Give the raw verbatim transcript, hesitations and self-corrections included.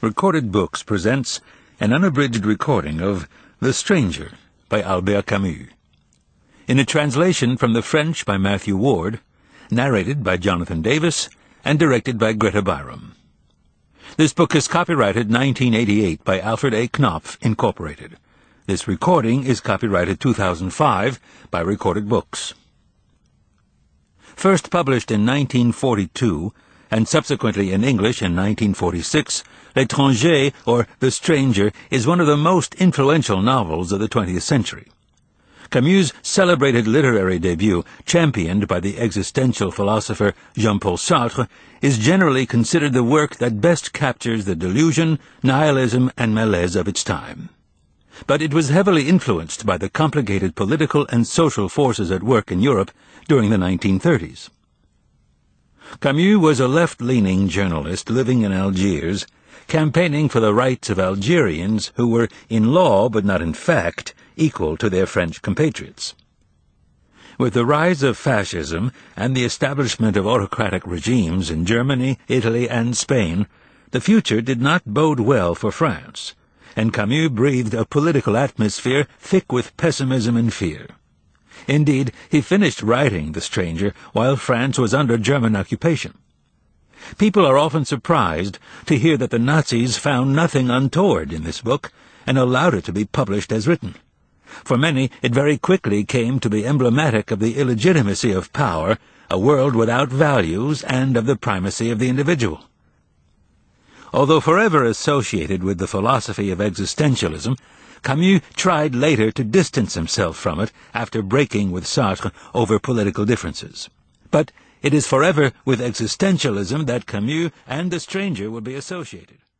Recorded Books presents an unabridged recording of The Stranger by Albert Camus, in a translation from the French by Matthew Ward, narrated by Jonathan Davis, and directed by Greta Byram. This book is copyrighted nineteen eighty-eight by Alfred A. Knopf, Incorporated. This recording is copyrighted two thousand five by Recorded Books. First published in nineteen forty-two, and subsequently in English in nineteen forty-six, L'Étranger, or The Stranger, is one of the most influential novels of the twentieth century. Camus' celebrated literary debut, championed by the existential philosopher Jean-Paul Sartre, is generally considered the work that best captures the delusion, nihilism, and malaise of its time. But it was heavily influenced by the complicated political and social forces at work in Europe during the nineteen thirties. Camus was a left-leaning journalist living in Algiers, campaigning for the rights of Algerians who were in law, but not in fact, equal to their French compatriots. With the rise of fascism and the establishment of autocratic regimes in Germany, Italy, and Spain, the future did not bode well for France, and Camus breathed a political atmosphere thick with pessimism and fear. Indeed, he finished writing The Stranger while France was under German occupation. People are often surprised to hear that the Nazis found nothing untoward in this book and allowed it to be published as written. For many, it very quickly came to be emblematic of the illegitimacy of power, a world without values, and of the primacy of the individual. Although forever associated with the philosophy of existentialism, Camus tried later to distance himself from it after breaking with Sartre over political differences. But it is forever with existentialism that Camus and The Stranger will be associated.